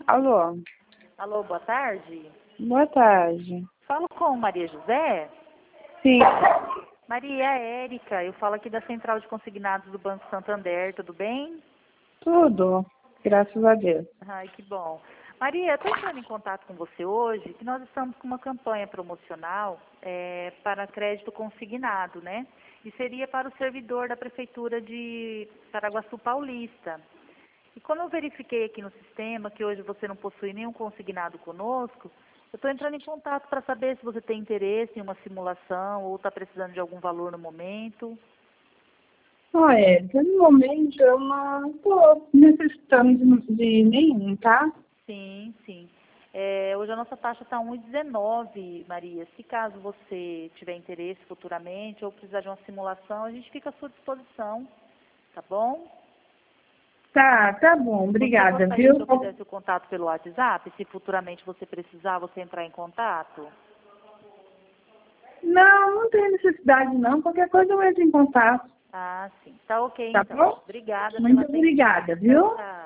Alô, Alô, boa tarde. boa tarde. Falo com Maria José. Sim, Maria, é a Érica. Eu falo aqui da Central de Consignados do Banco Santander. Tudo bem? tudo, graças a Deus. Ai, que bom. Maria, estou entrando em contato com você hoje, que nós estamos com uma campanha promocional para crédito consignado, né? E seria para o servidor da Prefeitura de Paraguaçu Paulista. E quando eu verifiquei aqui no sistema que hoje você não possui nenhum consignado conosco, eu estou entrando em contato para saber se você tem interesse em uma simulação ou está precisando de algum valor no momento. No momento eu não estou necessitando de nenhum, tá? Sim, sim. Hoje a nossa taxa está 1,19, Maria. Se caso você tiver interesse futuramente ou precisar de uma simulação, a gente fica à sua disposição, tá bom? Tá bom, Você obrigada, gostaria viu? que eu fizesse o contato pelo WhatsApp? Se futuramente você precisar, você entrar em contato? Não tem necessidade não, qualquer coisa eu entro em contato, Ah, sim. Tá ok, tá então. bom? Obrigada pela Muito atenção. obrigada, Tchau, viu? tchau.